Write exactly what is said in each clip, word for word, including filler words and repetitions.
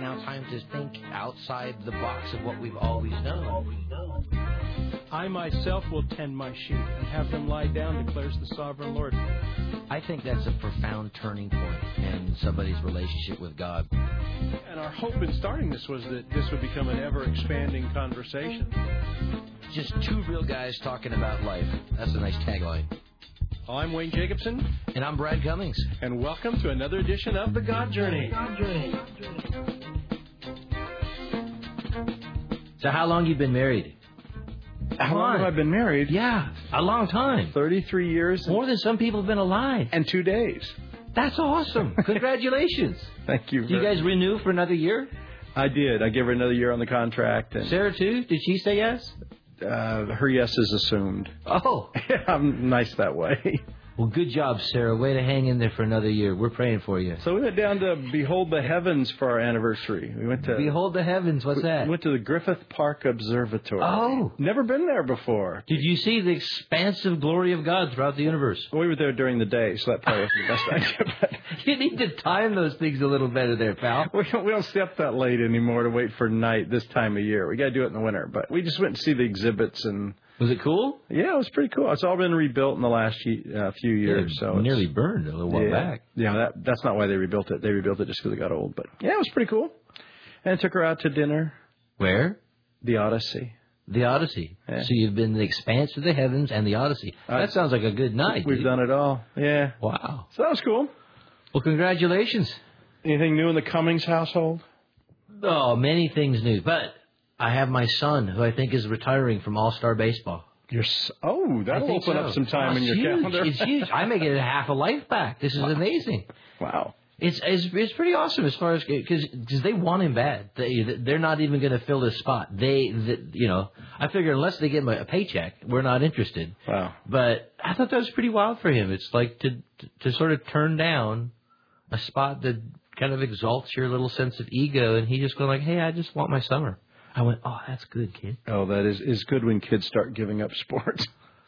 now time to think outside the box of what we've always known. I myself will tend my sheep and have them lie down, declares the sovereign Lord. I think that's a profound turning point in somebody's relationship with God. And our hope in starting this was that this would become an ever-expanding conversation. Just two real guys talking about life. That's a nice tagline. I'm Wayne Jacobson. And I'm Brad Cummings. And welcome to another edition of The God Journey. God Journey. So how long you been married? How long have I been married? Yeah, a long time. thirty-three years. More than some people have been alive. And two days. That's awesome. Congratulations. Thank you. Do you guys renew for another year? I did. I gave her another year on the contract. And Sarah, too? Did she say yes? Uh, her yes is assumed. Oh. I'm nice that way. Well, good job, Sarah. Way to hang in there for another year. We're praying for you. So we went down to Behold the Heavens for our anniversary. We went to Behold the Heavens. What's we that? went to the Griffith Park Observatory. Oh. Never been there before. Did you see the expansive glory of God throughout the universe? We were there during the day, so that probably wasn't the best idea. But you need to time those things a little better there, pal. We don't, we don't stay up that late anymore to wait for night this time of year. We got to do it in the winter. But we just went to see the exhibits and... Was it cool? Yeah, it was pretty cool. It's all been rebuilt in the last uh, few years. Yeah, so it's nearly burned a little while yeah, back. Yeah, that, that's not why they rebuilt it. They rebuilt it just because it got old. But yeah, it was pretty cool. And I took her out to dinner. Where? The Odyssey. The Odyssey. Yeah. So you've been the expanse of the heavens and the Odyssey. That uh, sounds like a good night. We've dude. done it all. Yeah. Wow. So that was cool. Well, congratulations. Anything new in the Cummings household? Oh, many things new. But I have my son, who I think is retiring from All-Star Baseball. You're so, oh, that'll open so. up some time oh, in your huge. calendar. It's huge. I may get a half a life back. This is wow. amazing. Wow. It's, it's it's pretty awesome as far as because they want him bad. They they're not even going to fill this spot. They, they you know I figure unless they give him a paycheck, we're not interested. Wow. But I thought that was pretty wild for him. It's like to to sort of turn down a spot that kind of exalts your little sense of ego, and he just going like, hey, I just want my summer. I went, oh, that's good, kid. Oh, that is is good when kids start giving up sports.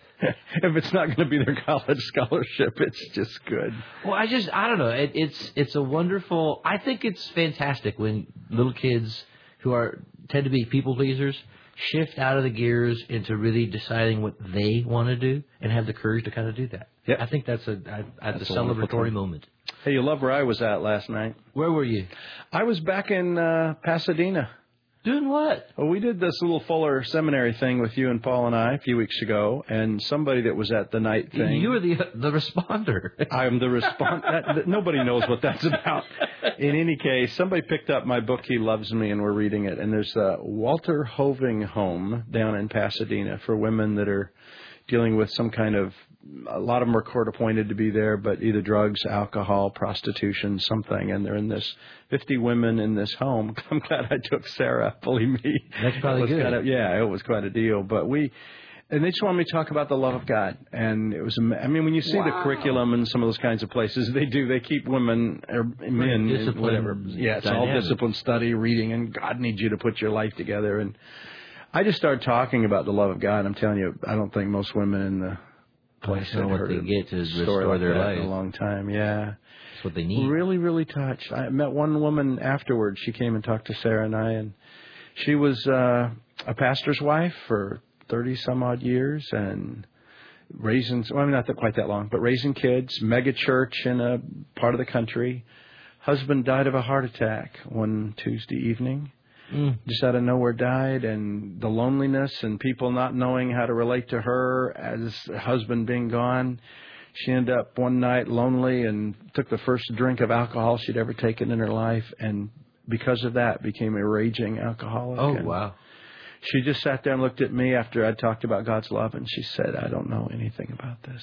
If it's not going to be their college scholarship, it's just good. Well, I just, I don't know. It, it's it's a wonderful, I think it's fantastic when little kids who are tend to be people pleasers shift out of the gears into really deciding what they want to do and have the courage to kind of do that. Yep. I think that's a, I, that's that's a, a celebratory moment. Hey, you love where I was at last night. Where were you? I was back in uh, Pasadena. Doing what? Well, we did this little Fuller Seminary thing with you and Paul and I a few weeks ago, and somebody that was at the night thing. You were the the responder. I'm the responder. Nobody knows what that's about. In any case, somebody picked up my book, He Loves Me, and we're reading it. And there's a Walter Hoving home down in Pasadena for women that are dealing with some kind of, a lot of them are court appointed to be there, but either drugs, alcohol, prostitution, something. And they're in this fifty women in this home. I'm glad I took Sarah, believe me. That's probably good. Kind of, yeah, it was quite a deal. But we, and they just wanted me to talk about the love of God. And it was, I mean, when you see wow. the curriculum in some of those kinds of places, they do, they keep women or men, whatever. Yeah, it's dynamic. all discipline, study, reading, and God needs you to put your life together. And I just started talking about the love of God. I'm telling you, I don't think most women in the place I don't know what they get to restore like their life in a long time. Yeah, that's what they need. Really, really touched. I met one woman afterwards. She came and talked to Sarah and I, and she was uh, a pastor's wife for thirty some odd years and raising. Well, I mean, not that, quite that long, but raising kids. Mega church in a part of the country. Husband died of a heart attack one Tuesday evening. Mm. Just out of nowhere died, and the loneliness and people not knowing how to relate to her as her husband being gone. She ended up one night lonely and took the first drink of alcohol she'd ever taken in her life, and because of that became a raging alcoholic. Oh, and wow. She just sat there and looked at me after I'd talked about God's love, and she said, I don't know anything about this.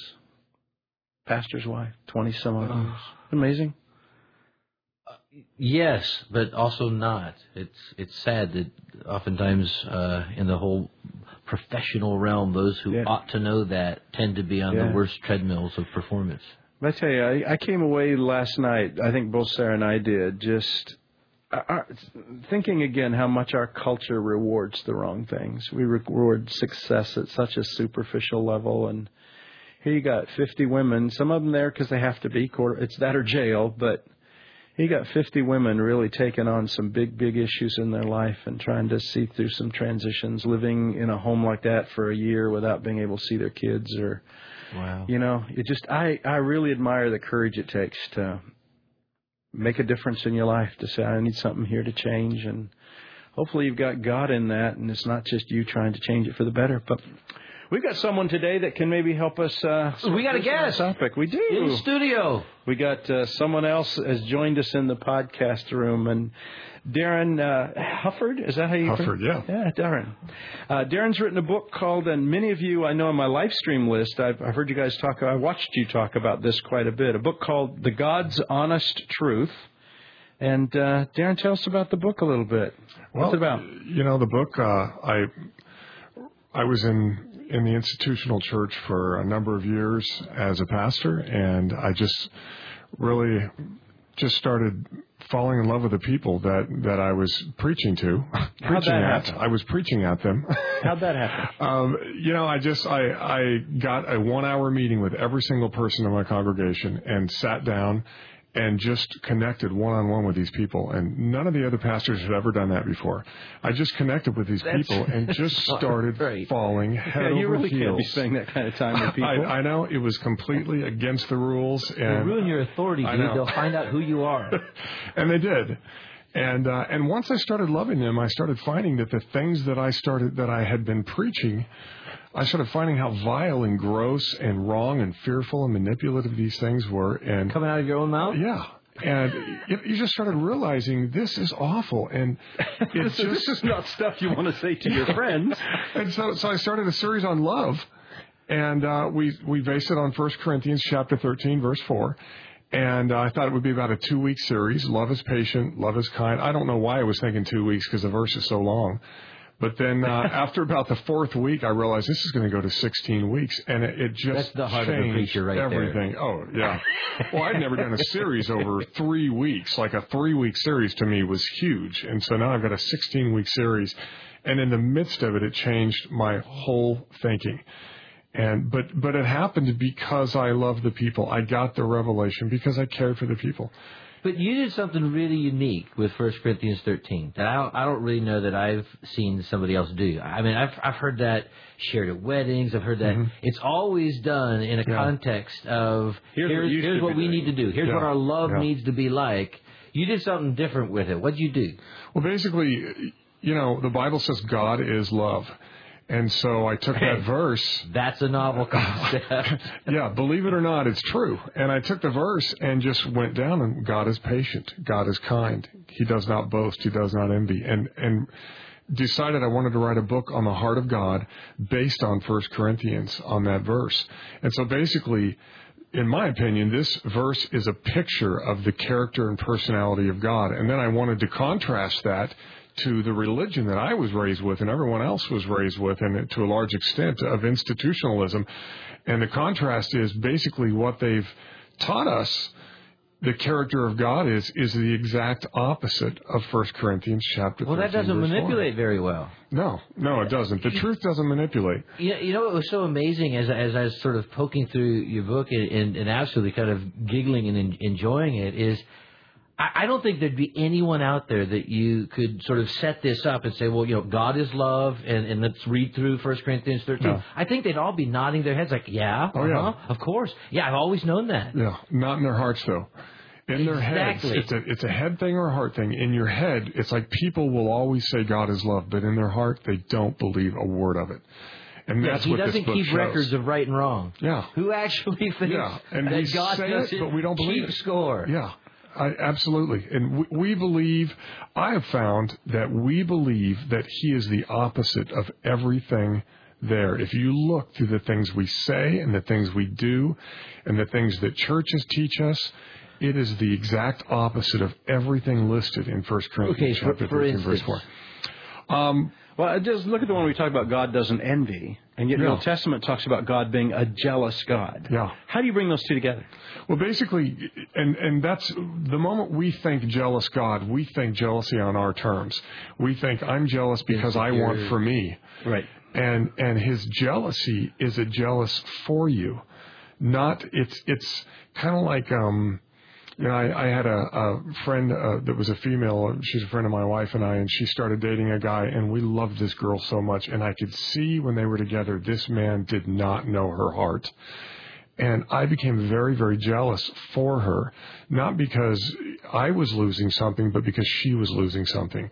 Pastor's wife, twenty some odd oh. years. Amazing. Yes, but also not. It's it's sad that oftentimes uh, in the whole professional realm, those who yeah. ought to know that tend to be on yeah. the worst treadmills of performance. I tell you, I, I came away last night, I think both Sarah and I did, just uh, thinking again how much our culture rewards the wrong things. We reward success at such a superficial level, and here you got fifty women, some of them there because they have to be, it's that or jail, but he got fifty women really taking on some big, big issues in their life and trying to see through some transitions, living in a home like that for a year without being able to see their kids. Or, wow. You know, it just, I, I really admire the courage it takes to make a difference in your life, to say, I need something here to change. And hopefully you've got God in that, and it's not just you trying to change it for the better. But we've got someone today that can maybe help us. Uh, we got a guest. Topic. We do. In studio. We got uh, someone else has joined us in the podcast room. And Darren uh, Hufford, is that how you Hufford, yeah. Yeah, Darren. Uh, Darren's written a book called, and many of you I know on my live stream list, I've, I've heard you guys talk, I watched you talk about this quite a bit, a book called The God's Honest Truth. And uh, Darren, tell us about the book a little bit. What's well, it about? You know, the book, uh, I I was in, in the institutional church for a number of years as a pastor, and I just really just started falling in love with the people that, that I was preaching to. How'd preaching that at. happen? I was preaching at them. How'd that happen? um, you know, I just, I, I got a one-hour meeting with every single person in my congregation and sat down and just connected one-on-one with these people. And none of the other pastors had ever done that before. I just connected with these That's, people and just started great. falling head yeah, you over really heels. can't be spending that kind of time with people. I, I know. It was completely against the rules. And They'll ruin your authority, I dude. know. They'll find out who you are. And they did. And uh, and once I started loving them, I started finding that the things that I started that I had been preaching, I started finding how vile and gross and wrong and fearful and manipulative these things were. And Coming out of your own mouth? yeah. And you, you just started realizing this is awful, and it this, just, this is not stuff you want to say to your friends. And so, so I started a series on love, and uh, we we based it on First Corinthians chapter thirteen, verse four. And uh, I thought it would be about a two-week series. Love is patient, love is kind. I don't know why I was thinking two weeks because the verse is so long. But then uh, after about the fourth week, I realized this is going to go to sixteen weeks, and it, it just That's the heart of a changed preacher right everything. there. Oh, yeah. Well, I'd never done a series over three weeks. Like a three-week series to me was huge. And so now I've got a sixteen-week series, and in the midst of it, it changed my whole thinking. And but but it happened because I love the people. I got the revelation because I cared for the people. But you did something really unique with First Corinthians thirteen that I don't, I don't really know that I've seen somebody else do. I mean, I've I've heard that shared at weddings. I've heard that mm-hmm. It's always done in a yeah. context of here's, here's, what, here's what we need to do. Here's yeah. what our love yeah. needs to be like. You did something different with it. What'd you do? Well, basically, you know, the Bible says God is love. And so I took that verse. That's a novel concept. Yeah, believe it or not, it's true. And I took the verse and just went down, and God is patient. God is kind. He does not boast. He does not envy. And and decided I wanted to write a book on the heart of God based on First Corinthians on that verse. And so basically, in my opinion, this verse is a picture of the character and personality of God. And then I wanted to contrast that to the religion that I was raised with and everyone else was raised with, and to a large extent of institutionalism. And the contrast is basically what they've taught us. The character of God is is the exact opposite of First Corinthians chapter well, thirteen. Well, that doesn't manipulate four. very well. No, no, it doesn't. The truth doesn't manipulate. You know, you know what was so amazing as, as I was sort of poking through your book and, and, and absolutely kind of giggling and en- enjoying it is, I don't think there'd be anyone out there that you could sort of set this up and say, well, you know, God is love, and, and let's read through First Corinthians thirteen. No. I think they'd all be nodding their heads like, yeah, oh, uh-huh, yeah, of course. Yeah, I've always known that. Yeah, not in their hearts, though. In their exactly. heads, it's a, it's a head thing or a heart thing. In your head, it's like people will always say God is love, but in their heart, they don't believe a word of it. And yeah, that's he what doesn't this book keep shows. records of right and wrong. Yeah. Who actually thinks yeah. and that we God say doesn't it, but we don't believe keep it. score? Yeah. I, absolutely. And we, we believe, I have found that we believe that He is the opposite of everything there. If you look through the things we say and the things we do and the things that churches teach us, it is the exact opposite of everything listed in First Corinthians okay, chapter for, for thirteen, instance, verse four. Um, well, just look at the one we talk about God doesn't envy. And yet yeah. the Old Testament talks about God being a jealous God. Yeah. How do you bring those two together? Well, basically, and, and that's the moment we think jealous God, we think jealousy on our terms. We think I'm jealous because I want for me. Right. And and His jealousy is a jealous for you. Not, it's it's kind of like, um, You know, I, I had a, a friend uh, that was a female. She's a friend of my wife and I, and she started dating a guy, and we loved this girl so much. And I could see when they were together, this man did not know her heart. And I became very, very jealous for her, not because I was losing something, but because she was losing something.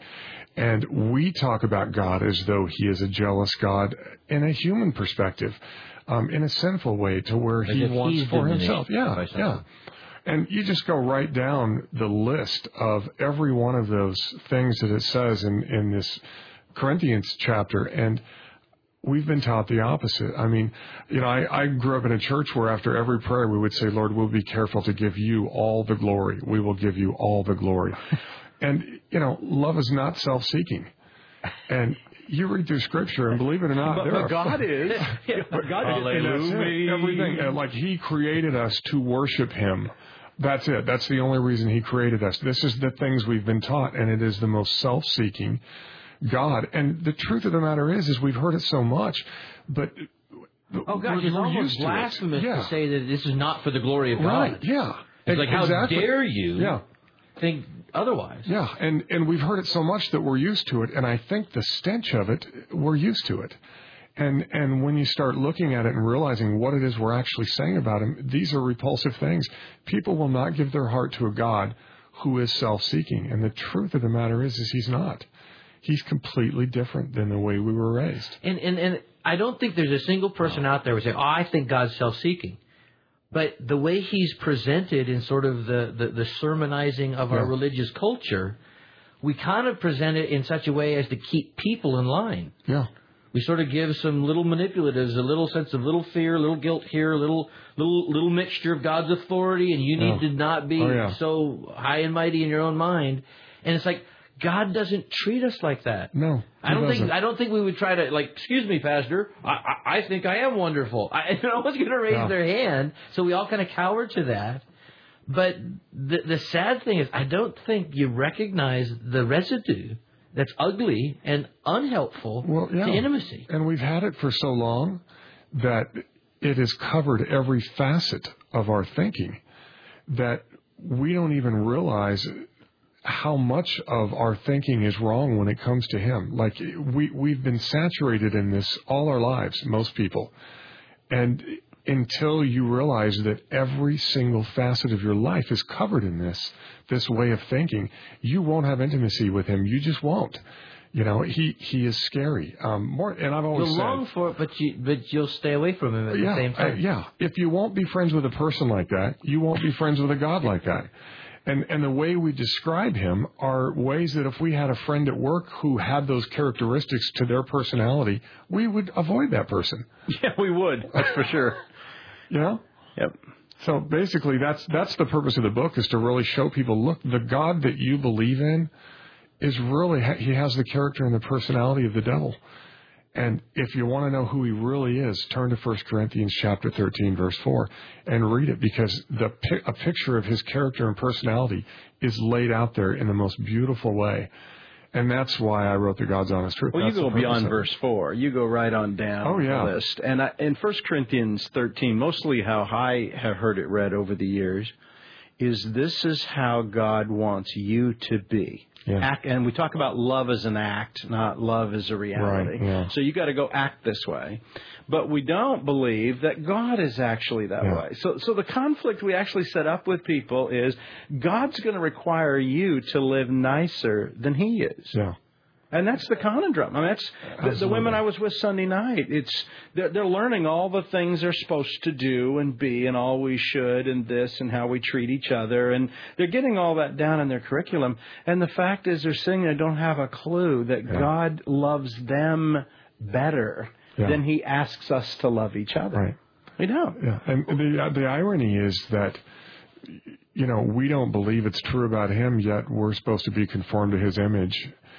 And we talk about God as though he is a jealous God in a human perspective, um, in a sinful way, to where he wants for himself. Yeah, yeah. And you just go right down the list of every one of those things that it says in, in this Corinthians chapter, and we've been taught the opposite. I mean, you know, I, I grew up in a church where after every prayer we would say, Lord, we'll be careful to give you all the glory. We will give you all the glory. And, you know, love is not self-seeking. And you read through Scripture, and believe it or not, but, there but are God is. but God is everything. And like He created us to worship Him. That's it. That's the only reason He created us. This is the things we've been taught, and it is the most self-seeking God. And the truth of the matter is, is we've heard it so much, but oh gosh, it's almost blasphemous yeah. to say that this is not for the glory of God. Right? Yeah. It's like, how exactly. dare you? Yeah. Think otherwise. Yeah, and, and we've heard it so much that we're used to it, and I think the stench of it, we're used to it. And and when you start looking at it and realizing what it is we're actually saying about Him, these are repulsive things. People will not give their heart to a God who is self-seeking, and the truth of the matter is, is He's not. He's completely different than the way we were raised. And and, and I don't think there's a single person out there who would say, oh, I think God's self-seeking. But the way He's presented in sort of the, the, the sermonizing of our yeah. religious culture, we kind of present it in such a way as to keep people in line. Yeah. We sort of give some little manipulatives, a little sense of little fear, a little guilt here, a little little little mixture of God's authority, and you need yeah. to not be oh, yeah. so high and mighty in your own mind. And it's like, God doesn't treat us like that. No, I don't doesn't. think I don't think we would try to, like, excuse me, Pastor, I I, I think I am wonderful. I, no one's going to raise yeah. their hand, so we all kind of cower to that. But the the sad thing is, I don't think you recognize the residue that's ugly and unhelpful well, yeah. to intimacy. And we've had it for so long that it has covered every facet of our thinking that we don't even realize how much of our thinking is wrong when it comes to Him. Like, we, we've been saturated in this all our lives, most people. And until you realize that every single facet of your life is covered in this, this way of thinking, you won't have intimacy with Him. You just won't. You know, He, he is scary. Um, more, and I've always You'll said, long for it, but, you, but you'll stay away from Him at yeah, the same time. Uh, yeah. If you won't be friends with a person like that, you won't be friends with a God like that. And and the way we describe Him are ways that if we had a friend at work who had those characteristics to their personality, we would avoid that person. Yeah, we would. That's for sure. You know? Yep. So basically, that's that's the purpose of the book, is to really show people, look, the God that you believe in is really, He has the character and the personality of the devil. And if you want to know who He really is, turn to First Corinthians chapter thirteen, verse four, and read it, because the a picture of His character and personality is laid out there in the most beautiful way. And that's why I wrote the God's Honest Truth. Well, that's you go beyond verse four. You go right on down oh, yeah. the list. And I, in First Corinthians thirteen, mostly how I have heard it read over the years, is this is how God wants you to be. Yeah. Act, and we talk about love as an act, not love as a reality. Right, yeah. So you got to go act this way. But we don't believe that God is actually that yeah. way. So, so the conflict we actually set up with people is God's going to require you to live nicer than He is. Yeah. And that's the conundrum. I mean, that's the, the women I was with Sunday night. It's they're, they're learning all the things they're supposed to do and be, and all we should, and this, and how we treat each other, and they're getting all that down in their curriculum. And the fact is, they're saying they don't have a clue that yeah. God loves them better yeah. than He asks us to love each other. Right. We don't. Yeah. And the the irony is that, you know, we don't believe it's true about Him, yet we're supposed to be conformed to His image.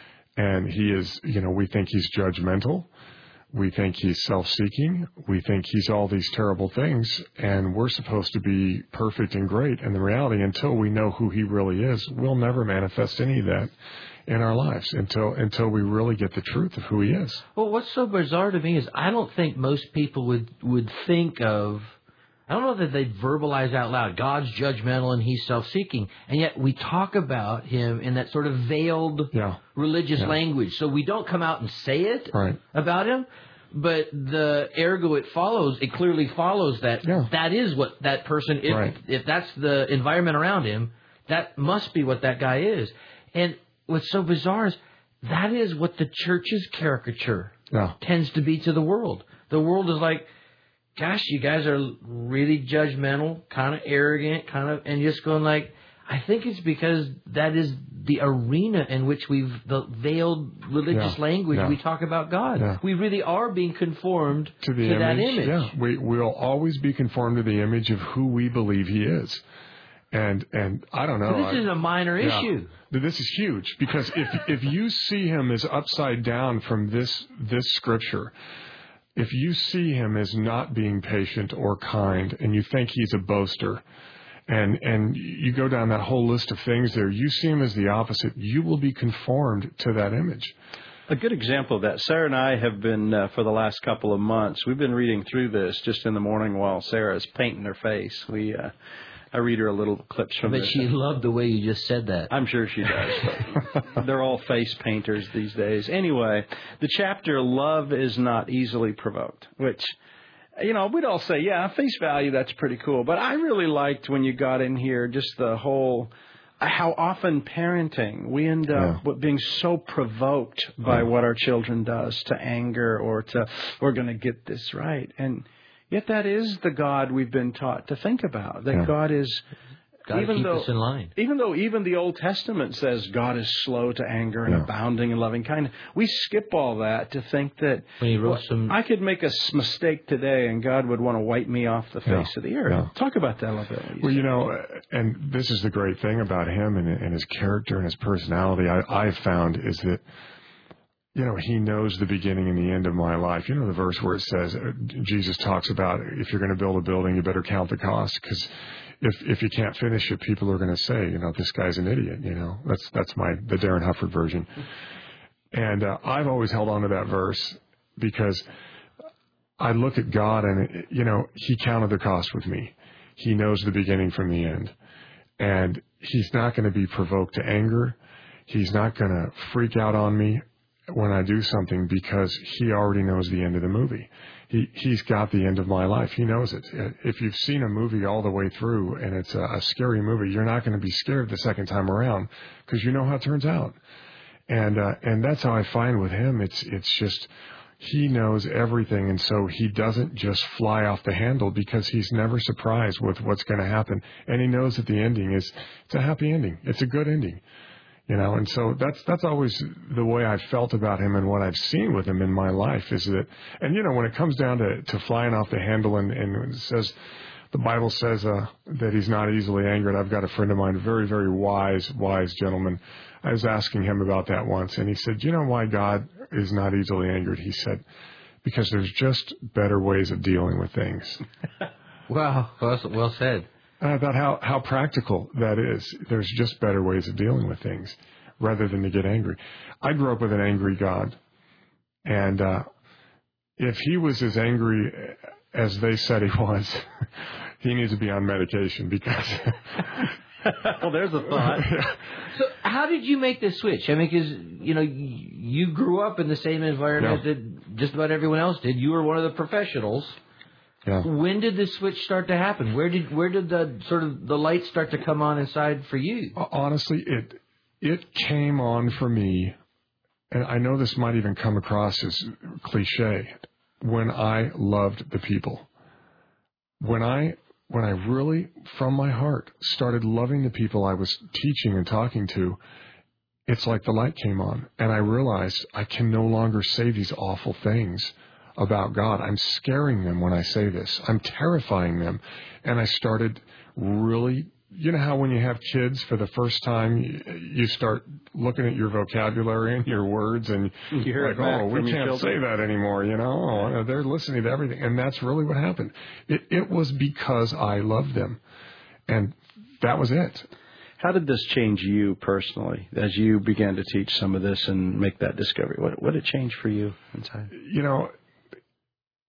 And He is, you know, we think He's judgmental. We think He's self-seeking. We think He's all these terrible things. And we're supposed to be perfect and great. And the reality, until we know who He really is, we'll never manifest any of that in our lives until until we really get the truth of who He is. Well, what's so bizarre to me is I don't think most people would, would think of, I don't know that they verbalize out loud, God's judgmental and he's self-seeking. And yet we talk about him in that sort of veiled yeah. religious yeah. language. So we don't come out and say it right. about him, but the ergo it follows, it clearly follows that yeah. that is what that person, if, right. if that's the environment around him, that must be what that guy is. And what's so bizarre is that is what the church's caricature yeah. tends to be to the world. The world is like, gosh, you guys are really judgmental, kind of arrogant, kind of, and just going like, I think it's because that is the arena in which we've, the veiled religious yeah. language, yeah. we talk about God. Yeah. We really are being conformed to, the to image, that image. Yeah, we, we'll always be conformed to the image of who we believe he is. And and I don't know. So this I, is a minor yeah, issue. This is huge because if if you see him as upside down from this this scripture, if you see him as not being patient or kind, and you think he's a boaster, and and you go down that whole list of things there, you see him as the opposite. You will be conformed to that image. A good example of that, Sarah and I have been, uh, for the last couple of months, we've been reading through this just in the morning while Sarah's painting her face. We. Uh, I read her a little clips from But this. she loved the way you just said that. I'm sure she does. But they're all face painters these days. Anyway, the chapter, Love is Not Easily Provoked, which, you know, we'd all say, yeah, face value, that's pretty cool. But I really liked when you got in here just the whole, how often parenting, we end up yeah. being so provoked by yeah. what our children does to anger or to, we're going to get this right. And yet that is the God we've been taught to think about, that yeah. God is, God even keep though, us in line. even though even the Old Testament says God is slow to anger and yeah. abounding in loving kindness, we skip all that to think that when he wrote well, some... I could make a mistake today and God would want to wipe me off the face yeah. of the earth. Yeah. Talk about that a little bit. Well, you know, and this is the great thing about him and, and his character and his personality, I, I've found is that, you know, he knows the beginning and the end of my life. You know, the verse where it says, uh, Jesus talks about if you're going to build a building, you better count the cost, because if if you can't finish it, people are going to say, you know, this guy's an idiot. You know, that's that's my the Darren Hufford version. And uh, I've always held on to that verse because I look at God and, you know, he counted the cost with me. He knows the beginning from the end. And he's not going to be provoked to anger. He's not going to freak out on me when I do something because he already knows the end of the movie. He, he's got the end of my life. He knows it. If you've seen a movie all the way through and it's a, a scary movie, you're not going to be scared the second time around because you know how it turns out. And, uh, and that's how I find with him. It's, it's just, he knows everything. And so he doesn't just fly off the handle because he's never surprised with what's going to happen. And he knows that the ending is, it's a happy ending. It's a good ending. You know, and so that's that's always the way I've felt about him and what I've seen with him in my life is that, and you know, when it comes down to, to flying off the handle and, and it says, the Bible says uh, that he's not easily angered. I've got a friend of mine, a very, very wise, wise gentleman. I was asking him about that once, and he said, you know why God is not easily angered? He said, because there's just better ways of dealing with things. Wow, well, well said. Uh, about how, how practical that is. There's just better ways of dealing with things rather than to get angry. I grew up with an angry God. And uh, if he was as angry as they said he was, he needs to be on medication because... well, there's a thought. So how did you make this switch? I mean, because, you know, you grew up in the same environment yeah. that just about everyone else did. You were one of the professionals. Yeah. When did this switch start to happen? Where did where did the sort of the light start to come on inside for you? Honestly, it it came on for me, and I know this might even come across as cliche, when I loved the people. When I when I really, from my heart, started loving the people I was teaching and talking to, it's like the light came on, and I realized I can no longer say these awful things about God. I'm scaring them when I say this. I'm terrifying them. And I started really, you know how when you have kids for the first time, you, you start looking at your vocabulary and your words and you hear like, it back oh, we can't say that anymore, you know. Oh, they're listening to everything. And that's really what happened. It, it was because I loved them. And that was it. How did this change you personally as you began to teach some of this and make that discovery? What, what did it change for you inside? You know,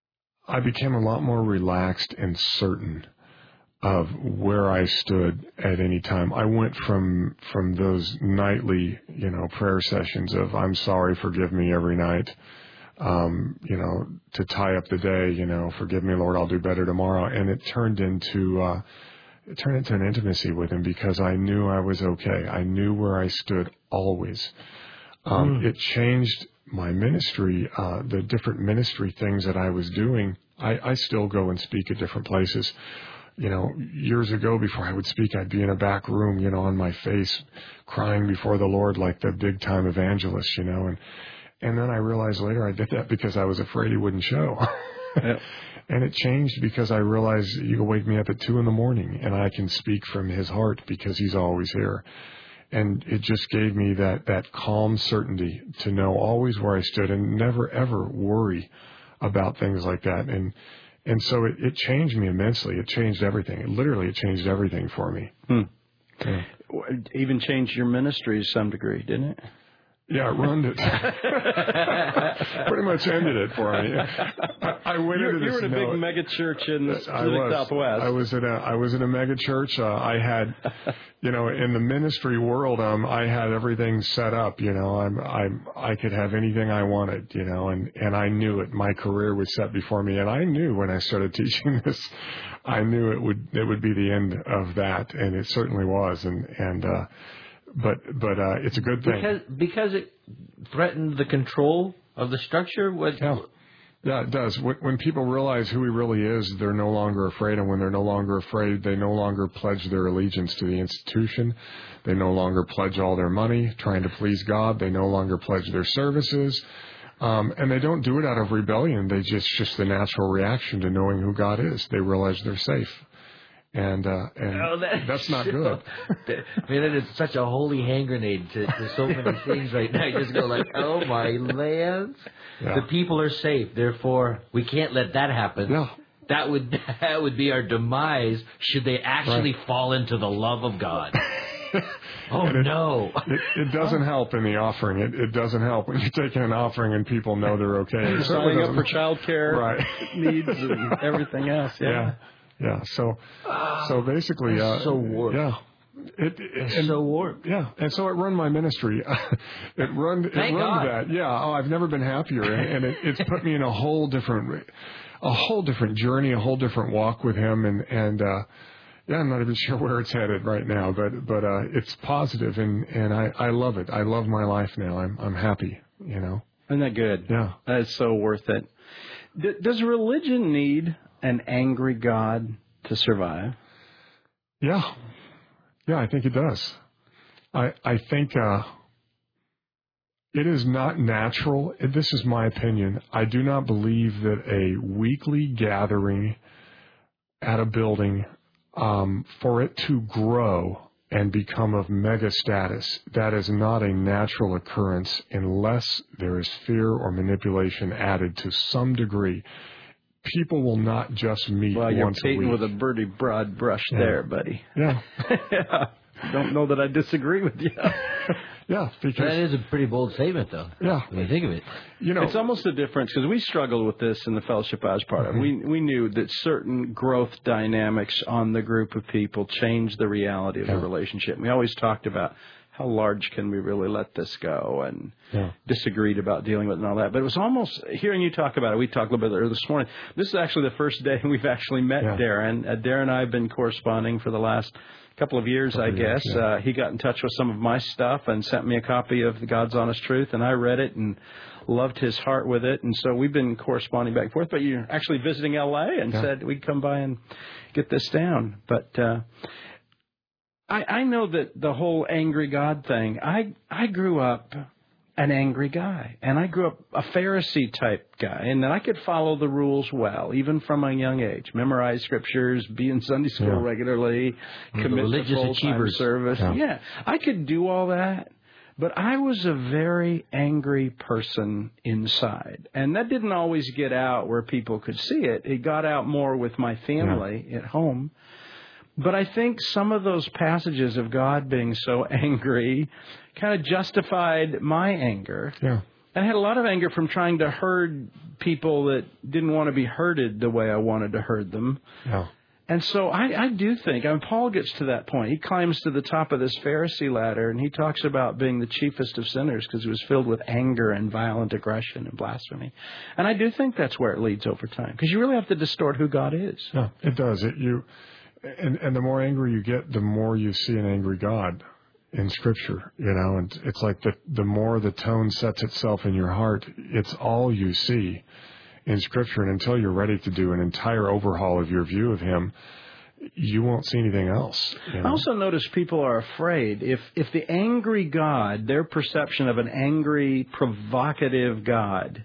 I became a lot more relaxed and certain of where I stood at any time. I went from from those nightly, you know, prayer sessions of "I'm sorry, forgive me" every night, um, you know, to tie up the day, you know, "Forgive me, Lord, I'll do better tomorrow," and it turned into uh, it turned into an intimacy with Him because I knew I was okay. I knew where I stood always. Um, mm. It changed my ministry, uh, the different ministry things that I was doing. I, I still go and speak at different places. You know, years ago, before I would speak, I'd be in a back room, you know, on my face, crying before the Lord like the big-time evangelist, you know. And and then I realized later I did that because I was afraid He wouldn't show. Yeah. And it changed because I realized you can wake me up at two in the morning and I can speak from His heart because He's always here. And it just gave me that, that calm certainty to know always where I stood and never, ever worry about things like that. And And so it, it changed me immensely. It changed everything. It literally, it changed everything for me. Hmm. Yeah. Even changed your ministry to some degree, didn't it? Yeah, it ruined it. Pretty much ended it for me. I, I went You're, into this. You were in a big mega church in the Pacific Southwest. I was in a I was in a mega church. Uh, I had, you know, in the ministry world, um, I had everything set up. You know, I'm I'm I could have anything I wanted. You know, and and I knew it. My career was set before me, and I knew when I started teaching this, I knew it would it would be the end of that, and it certainly was. And and. Uh, But but uh, it's a good thing because because it threatened the control of the structure. What? Yeah, yeah, it does. When, when people realize who He really is, they're no longer afraid, and when they're no longer afraid, they no longer pledge their allegiance to the institution. They no longer pledge all their money trying to please God. They no longer pledge their services, um, and they don't do it out of rebellion. They just just the natural reaction to knowing who God is. They realize they're safe. And, uh, and oh, that, that's not so, good. I mean, it is such a holy hand grenade to, to so many things right now. You just go like, oh, my lands. Yeah. The people are safe. Therefore, we can't let that happen. Yeah. That would that would be our demise should they actually right. fall into the love of God. Oh, it, no. It, it doesn't help in the offering. It, it doesn't help when you're taking an offering and people know they're okay. It signing up for child care right. needs and everything else. Yeah. yeah. Yeah, so so basically, uh, so warped. Yeah, it, it and, so warped. Yeah, and so it run my ministry. it run it Thank run God. that. Yeah, oh, I've never been happier, and, and it, it's put me in a whole different, a whole different journey, a whole different walk with Him, and and uh, yeah, I'm not even sure where it's headed right now, but but uh, it's positive, and and I, I love it. I love my life now. I'm I'm happy. You know. Isn't that good? Yeah, that's so worth it. D- does religion need an angry God to survive? Yeah. Yeah, I think it does. I I think uh, it is not natural. This is my opinion. I do not believe that a weekly gathering at a building, um, for it to grow and become of mega status, that is not a natural occurrence unless there is fear or manipulation added to some degree. People will not just meet well, once a week. Well, you're painting with a pretty broad brush yeah. there, buddy. Yeah. yeah. Don't know that I disagree with you. yeah, because that is a pretty bold statement, though. Yeah, when you think of it, you know, it's almost a difference because we struggled with this in the fellowship I was part of. Mm-hmm. We we knew that certain growth dynamics on the group of people changed the reality of yeah. the relationship. We always talked about how large can we really let this go, and yeah. disagreed about dealing with it and all that. But it was almost, hearing you talk about it, we talked a little bit earlier this morning. This is actually the first day we've actually met yeah. Darren. Uh, Darren and I have been corresponding for the last couple of years, couple I guess. Years, yeah. uh, he got in touch with some of my stuff and sent me a copy of God's Honest Truth, and I read it and loved his heart with it. And so we've been corresponding back and forth. But you're actually visiting L A and yeah. said we'd come by and get this down. But uh I, I know that the whole angry God thing, I I grew up an angry guy, and I grew up a Pharisee type guy, and then I could follow the rules well, even from a young age, memorize scriptures, be in Sunday school yeah. regularly, yeah, commit religious to full-time service. Yeah. yeah, I could do all that, but I was a very angry person inside, and that didn't always get out where people could see it. It got out more with my family yeah. at home. But I think some of those passages of God being so angry kind of justified my anger. Yeah. I had a lot of anger from trying to herd people that didn't want to be herded the way I wanted to herd them. Yeah. And so I, I do think, I mean, Paul gets to that point. He climbs to the top of this Pharisee ladder, and he talks about being the chiefest of sinners because he was filled with anger and violent aggression and blasphemy. And I do think that's where it leads over time, because you really have to distort who God is. Yeah, it does. It, you, and, and the more angry you get, the more you see an angry God in Scripture, you know, and it's like the, the more the tone sets itself in your heart, it's all you see in Scripture, and until you're ready to do an entire overhaul of your view of Him, you won't see anything else. You know? I also notice people are afraid. If if the angry God, their perception of an angry, provocative God,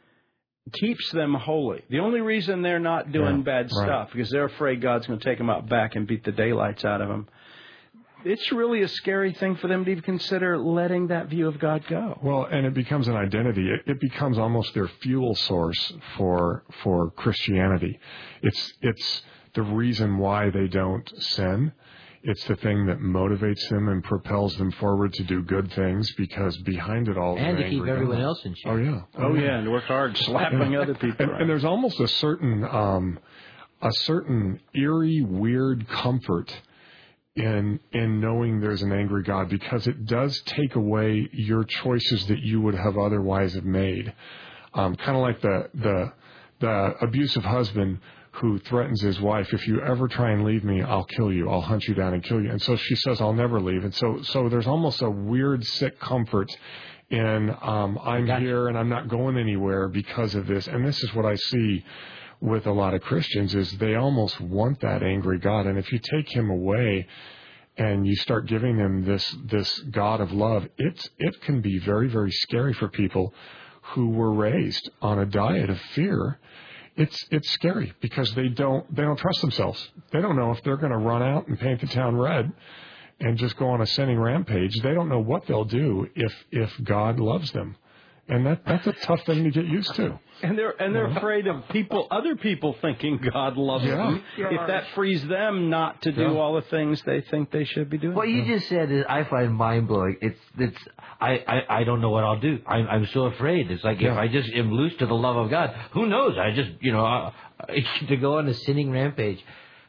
keeps them holy. The only reason they're not doing yeah, bad right. stuff, because they're afraid God's going to take them out back and beat the daylights out of them. It's really a scary thing for them to even consider letting that view of God go. Well, and it becomes an identity. It, it becomes almost their fuel source for for Christianity. It's it's the reason why they don't sin. It's the thing that motivates them and propels them forward to do good things, because behind it all, and to keep everyone God. else in check. Oh yeah, oh, oh yeah, and to work hard, slapping other people. And, right. and there's almost a certain um, a certain eerie, weird comfort in in knowing there's an angry God, because it does take away your choices that you would have otherwise have made. Um, kind of like the the the abusive husband who threatens his wife, if you ever try and leave me, I'll kill you. I'll hunt you down and kill you. And so she says, I'll never leave. And so so there's almost a weird, sick comfort in um, I'm gotcha. here and I'm not going anywhere because of this. And this is what I see with a lot of Christians, is they almost want that angry God. And if you take Him away and you start giving them this this God of love, it's it can be very, very scary for people who were raised on a diet of fear. It's it's scary because they don't they don't trust themselves. They don't know if they're going to run out and paint the town red and just go on a sinning rampage. They don't know what they'll do if if God loves them. And that that's a tough thing to get used to. And they're and they're afraid of people, other people thinking God loves Yeah. them. If that frees them not to do Yeah. all the things they think they should be doing. What you just said is, I find mind blowing. It's it's I, I, I don't know what I'll do. I'm I'm so afraid. It's like Yeah. if I just am loose to the love of God, who knows? I just you know uh, to go on a sinning rampage.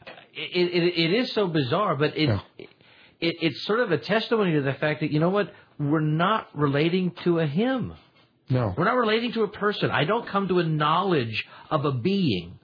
It it, it is so bizarre, but it, Yeah. it it it's sort of a testimony to the fact that, you know what, we're not relating to a Him. No. We're not relating to a person. I don't come to a knowledge of a being.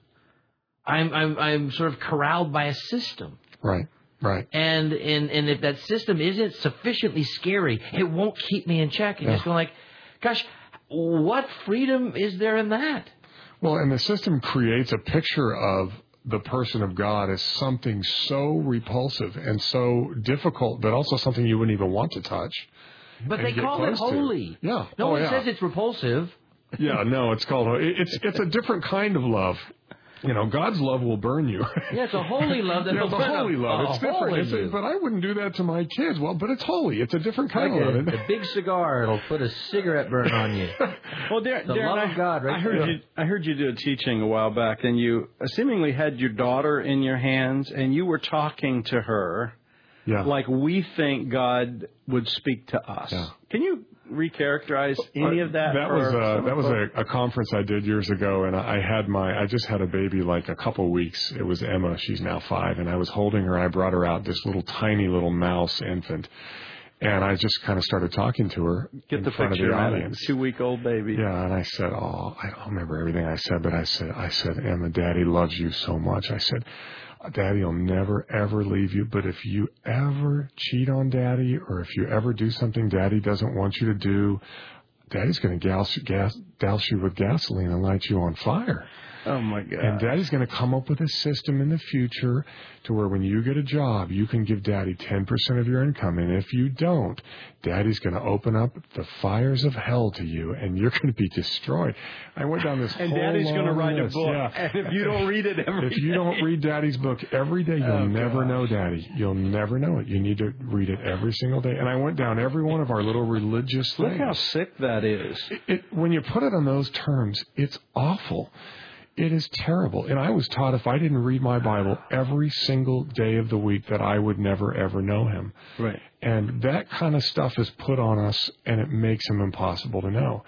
I'm I'm I'm sort of corralled by a system. Right. Right. And and and if that system isn't sufficiently scary, it won't keep me in check. And Yeah. just going like, gosh, what freedom is there in that? Well, and the system creates a picture of the person of God as something so repulsive and so difficult, but also something you wouldn't even want to touch. But And they get call it close to. holy. Yeah. No Oh, one yeah. says it's repulsive. Yeah, no, it's called, it's it's a different kind of love. You know, God's love will burn you. Yeah, it's a holy love that Yeah, will it's a burn holy a- love. a It's different. hole in It's a- you. but I wouldn't do that to my kids. Well, but it's holy. It's a different kind Like of a, love. a big cigar, it'll put a cigarette burn on you. Well, Darren, The Darren, love I, of God, right I heard there. you. I heard you do a teaching a while back, and you seemingly had your daughter in your hands, and you were talking to her Yeah. like we think God would speak to us. Yeah. Can you recharacterize any of that? That for was uh, some that was folks? a, a conference I did years ago, and I had my I just had a baby like a couple weeks. It was Emma. She's now five, and I was holding her. I brought her out, this little tiny little mouse infant, and I just kind of started talking to her Get in the front picture, of the man. audience. Two week old baby. Yeah, and I said, "Oh, I don't remember everything I said, but I said, I said, Emma, Daddy loves you so much." I said, "Daddy will never ever leave you, but if you ever cheat on Daddy, or if you ever do something Daddy doesn't want you to do, Daddy's going to gas, gas, douse you with gasoline and light you on fire." Oh my God. And Daddy's going to come up with a system in the future to where when you get a job, you can give Daddy ten percent of your income. And if you don't, Daddy's going to open up the fires of hell to you, and you're going to be destroyed. I went down this and whole Daddy's going to long write a list. book. Yeah. And if you don't read it every If you don't read Daddy's book every day, you'll Oh, never gosh. know Daddy. You'll never know it. You need to read it every single day. And I went down every one of our little religious things. Look how sick that is. It, it, when you put it on those terms, it's awful. It is terrible. And I was taught if I didn't read my Bible every single day of the week that I would never, ever know Him. Right. And that kind of stuff is put on us, and it makes Him impossible to know.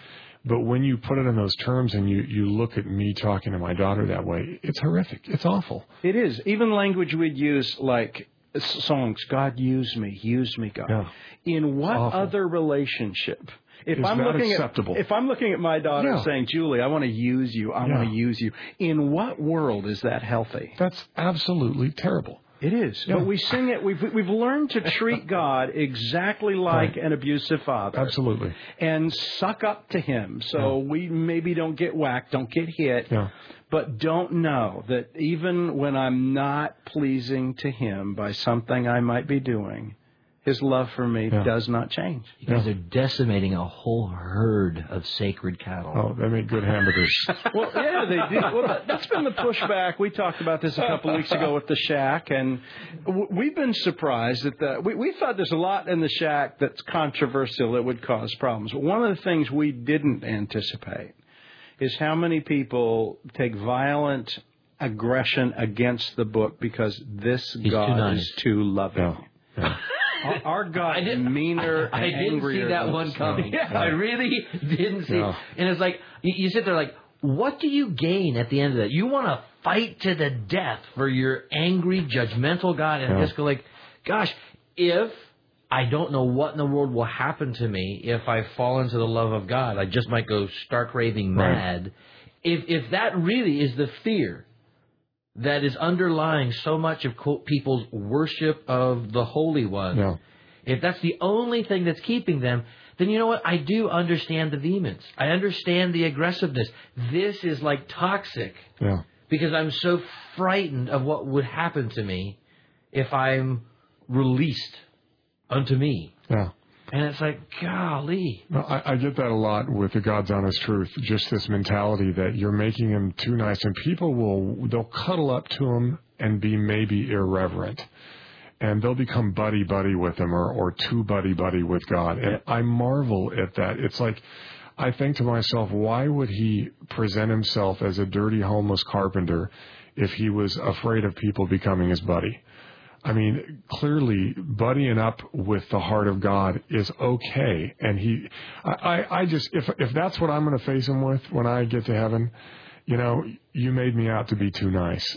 But when you put it in those terms and you, you look at me talking to my daughter that way, it's horrific. It's awful. It is. Even language we'd use like songs, God use me, use me, God. Yeah. In what Awful. other relationship? If Is I'm that looking acceptable? at if I'm looking at my daughter Yeah. saying, Julie, I want to use you, I Yeah. want to use you. In what world is that healthy? That's absolutely terrible. It is. Yeah. But we sing it. We've we've learned to treat God exactly like Right. an abusive father. Absolutely. And suck up to him. So Yeah. we maybe don't get whacked, don't get hit. Yeah. But don't know that even when I'm not pleasing to him by something I might be doing, his love for me Yeah. does not change. You guys Yeah. are decimating a whole herd of sacred cattle. Oh, they make good hamburgers. Well, yeah, they do. Well, that- that's been the pushback. We talked about this a couple of weeks ago with the Shack, and w- we've been surprised that the, we, we thought there's a lot in the Shack that's controversial that would cause problems. But one of the things we didn't anticipate is how many people take violent aggression against the book because this He's God too nice. is too loving. Yeah. Yeah. Our, our God I is didn't- meaner I, I and didn't angrier see that than one us. coming. Yeah. I really didn't see No. it. And it's like, you, you sit there like, what do you gain at the end of that? You want to fight to the death for your angry, judgmental God. And Yeah. just go like, gosh, if I don't know what in the world will happen to me if I fall into the love of God, I just might go stark raving Right. mad. If if that really is the fear that is underlying so much of quote, people's worship of the Holy One, Yeah. if that's the only thing that's keeping them, then you know what? I do understand the vehemence. I understand the aggressiveness. This is like toxic Yeah. because I'm so frightened of what would happen to me if I'm released unto me. Yeah. And it's like, golly. No, I, I get that a lot with the God's Honest Truth. Just this mentality that you're making him too nice, and people will they'll cuddle up to him and be maybe irreverent, and they'll become buddy buddy with him or or too buddy buddy with God. And I marvel at that. It's like I think to myself, why would he present himself as a dirty homeless carpenter if he was afraid of people becoming his buddy? I mean, clearly, buddying up with the heart of God is okay. And he, I, I, I just, if if that's what I'm going to face him with when I get to heaven, you know, you made me out to be too nice.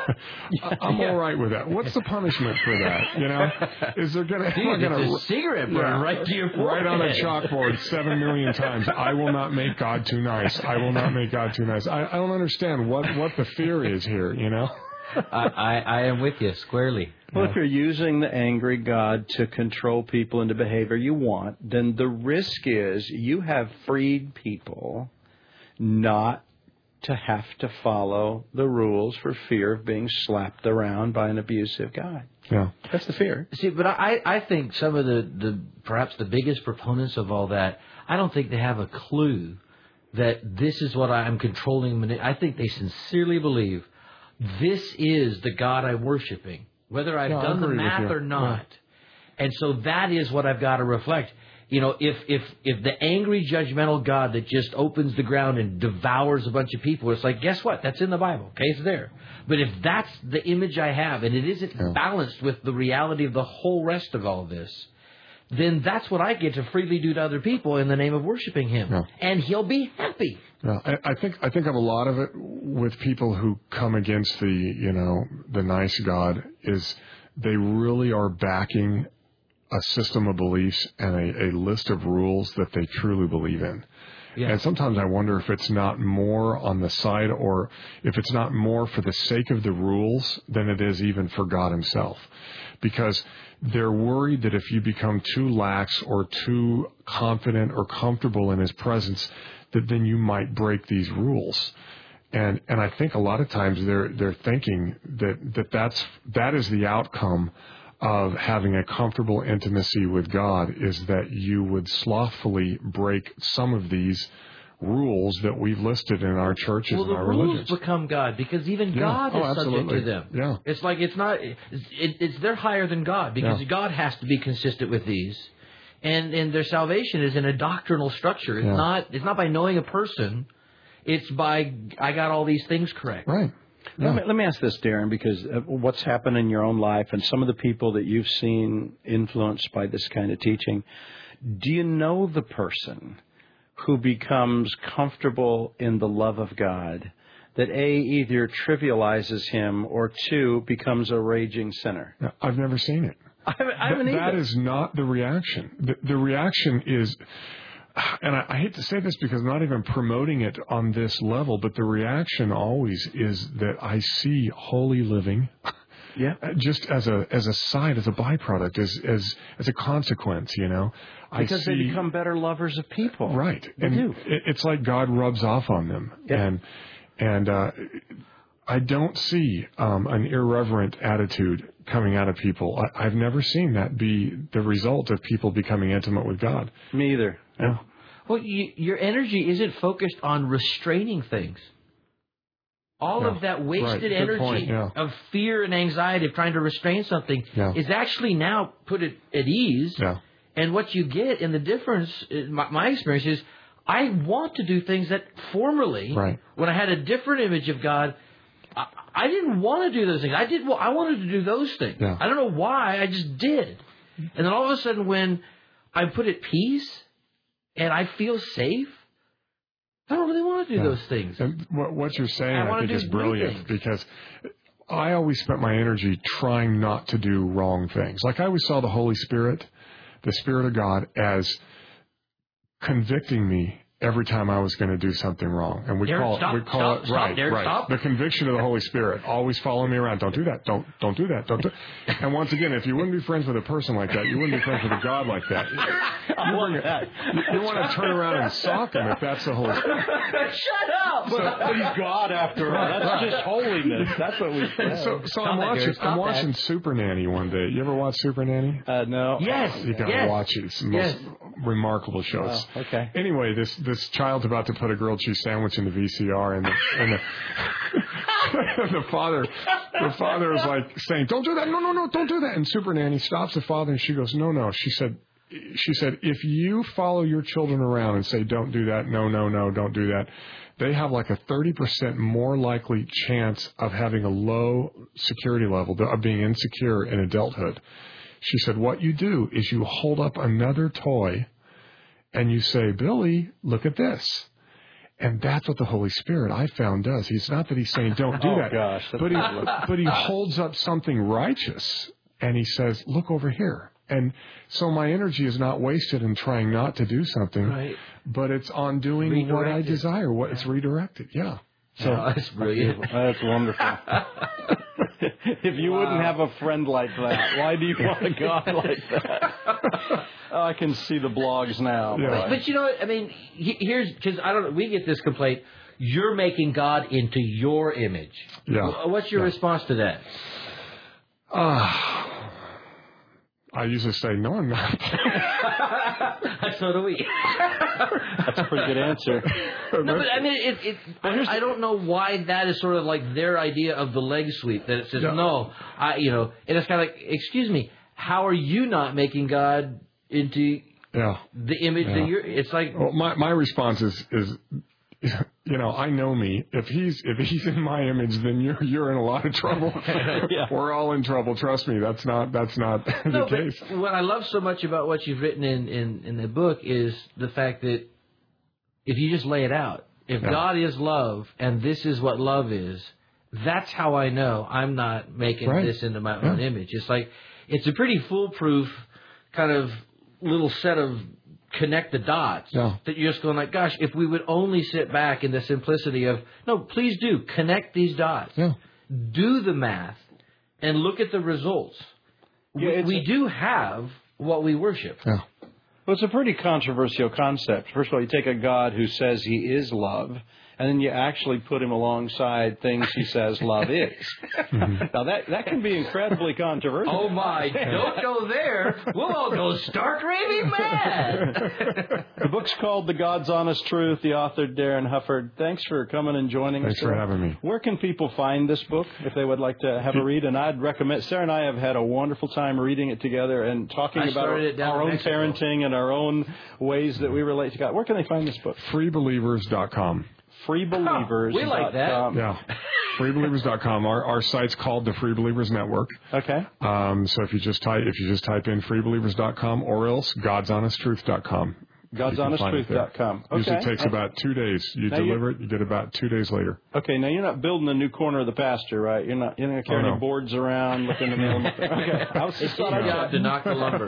I'm Yeah. all right with that. What's the punishment for that? You know, is there going to, Dude, gonna, it's a cigarette burn Yeah. right to your right on a forehead. chalkboard seven million times? I will not make God too nice. I will not make God too nice. I, I don't understand what what the fear is here. You know. I, I, I am with you squarely. Well, if you're using the angry God to control people into behavior you want, then the risk is you have freed people not to have to follow the rules for fear of being slapped around by an abusive God. Yeah. That's the fear. See, but I, I think some of the, the perhaps the biggest proponents of all that, I don't think they have a clue that this is what I'm controlling. mani- I think they sincerely believe this is the God I'm worshiping, whether I've Yeah, I done the agree with math you. or not. And so that is what I've got to reflect. You know, if, if, if the angry, judgmental God that just opens the ground and devours a bunch of people, it's like, guess what? That's in the Bible. Okay, it's there. But if that's the image I have and it isn't Yeah. balanced with the reality of the whole rest of all of this, then that's what I get to freely do to other people in the name of worshiping Him. Yeah. And He'll be happy. Yeah, I, I think I think of a lot of it with people who come against the you know the nice God is they really are backing a system of beliefs and a, a list of rules that they truly believe in. Yeah. And sometimes I wonder if it's not more on the side or if it's not more for the sake of the rules than it is even for God Himself. Because they're worried that if you become too lax or too confident or comfortable in His presence, that then you might break these rules. And and I think a lot of times they're they're thinking that, that that's that is the outcome of having a comfortable intimacy with God, is that you would slothfully break some of these rules that we've listed in our churches Well, and the our rules religions. become God because even Yeah. God Oh, is subject absolutely. to them. Yeah. It's like it's not. It's, it, it's they're higher than God because Yeah. God has to be consistent with these, and and their salvation is in a doctrinal structure. It's Yeah. not. It's not by knowing a person. It's by I got all these things correct. Right. Yeah. Let, me, let me ask this, Darren, because of what's happened in your own life and some of the people that you've seen influenced by this kind of teaching, do you know the person who becomes comfortable in the love of God that A, either trivializes him, or two, becomes a raging sinner? No, I've never seen it. I haven't, I haven't Th- either. That is not the reaction. The, the reaction is, and I, I hate to say this because I'm not even promoting it on this level, but the reaction always is that I see holy living, yeah, just as a as a side, as a byproduct, as as as a consequence. You know, because I see, they become better lovers of people. Right, They and do. It, it's like God rubs off on them, Yeah. and and uh, I don't see um, an irreverent attitude coming out of people. I, I've never seen that be the result of people becoming intimate with God. Me either. Yeah. Well, you, your energy isn't focused on restraining things. All Yeah. of that wasted Right. Good energy point, yeah. of fear and anxiety of trying to restrain something Yeah. is actually now put at, at ease. Yeah. And what you get, and the difference, in my, my experience is, I want to do things that formerly, Right. when I had a different image of God, I, I didn't want to do those things. I did. Well, I wanted to do those things. Yeah. I don't know why. I just did. And then all of a sudden, when I'm put at peace and I feel safe, I don't really want to do Yeah. those things. And what, what you're saying, I I, wanna think, do is new brilliant things. because I always spent my energy trying not to do wrong things. Like I always saw the Holy Spirit, the Spirit of God, as convicting me every time I was going to do something wrong. And we Derek, call stop, it, we call stop, it, stop, right, Derek, right. stop. The conviction of the Holy Spirit always following me around. Don't do that. Don't, don't do that. Don't do. And once again, if you wouldn't be friends with a person like that, you wouldn't be friends with a God like that. I want that. You, you want to turn around and sock him if that's the Holy Spirit. Shut up! But he's God after all. That's just holiness. That's what we say. So, so Stop I'm that, watching. Derek. Stop I'm watching that. Super Nanny one day. You ever watch Super Nanny? Uh, no. Yes. You gotta yes. watch it. It's the most Yes. remarkable shows. Oh, okay. Anyway, this this child's about to put a grilled cheese sandwich in the V C R, and the and the, the father the father is like saying, "Don't do that! No, no, no! Don't do that!" And Super Nanny stops the father, and she goes, "No, no." She said, "She said if you follow your children around and say, 'Don't do that,' no, no, no, don't do that," they have like a thirty percent more likely chance of having a low security level, of being insecure in adulthood. She said, what you do is you hold up another toy and you say, "Billy, look at this." And that's what the Holy Spirit, I found, does. It's not that he's saying, "Don't do Oh, that." gosh, that's but he, lovely. but he holds up something righteous and he says, "Look over here." And so my energy is not wasted in trying not to do something, Right. but it's on doing what I Redirected. desire. What it's redirected. Yeah. So Oh, that's brilliant. That's wonderful. If you wouldn't have a friend like that, why do you want a God like that? Oh, I can see the blogs now. Yeah. But, but you know what? I mean, he- here's because I don't. We get this complaint. You're making God into your image. Yeah. Wh- What's your Yeah. response to that? uh, I usually say, "No, I'm not." So do we. That's a pretty good answer. No, but I mean, it, it, I, I don't know why that is sort of like their idea of the leg sweep. That it says, Yeah. no, I, you know, and it's kind of like, excuse me, how are you not making God into Yeah. the image Yeah. that you're? It's like, Well, my my response is is, you know, I know me. If he's if he's in my image, then you're you're in a lot of trouble. Yeah. We're all in trouble. Trust me. That's not that's not the no, case. but what I love so much about what you've written in, in, in the book is the fact that if you just lay it out, if Yeah. God is love and this is what love is, that's how I know I'm not making Right. this into my Yeah. own image. It's like, it's a pretty foolproof kind of little set of connect the dots Yeah. that you're just going like, gosh, if we would only sit back in the simplicity of, no, please do connect these dots, Yeah. do the math, and look at the results. Yeah, we it's we a- do have what we worship. Yeah. Well, it's a pretty controversial concept. First of all, you take a God who says he is love, and then you actually put him alongside things he says love is. Mm-hmm. Now, that, that can be incredibly controversial. Oh my, don't go there. We'll all go stark raving mad. The book's called The God's Honest Truth, the author Darren Hufford. Thanks for coming and joining Thanks us. for today. having me. Where can people find this book if they would like to have a read? And I'd recommend, Sarah and I have had a wonderful time reading it together and talking I about started it down our in own Mexico. parenting and our own ways that we relate to God. Where can they find this book? free believers dot com. free believers we like that. Yeah. free believers dot com. Our our site's called the Free Believers Network. Okay. Um, so if you just type if you just type in free believers dot com or else gods honest truth dot com, God's honest truth dot com. Okay. Usually takes about two days. You now deliver it, you get it about two days later. Okay, now you're not building a new corner of the pasture, right? You're not. You're not going to carry oh, no. any boards around, looking in the middle. Okay, I was just It's your job to knock the lumber.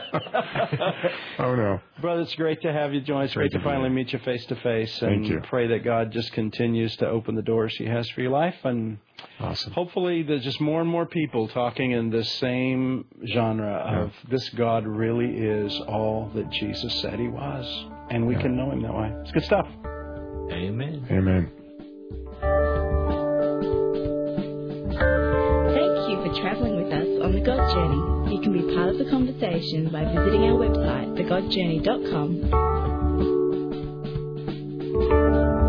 Oh no, brother, it's great to have you join us. Great, great to finally here. meet you face to face, and Thank you. Pray that God just continues to open the doors He has for your life, and awesome. Hopefully, there's just more and more people talking in this same genre yeah. of this God really is all that Jesus said He was, and we yeah. can know Him that way. It's good stuff. Amen. Amen. Thank you for traveling with us on The God Journey. You can be part of the conversation by visiting our website, the god journey dot com.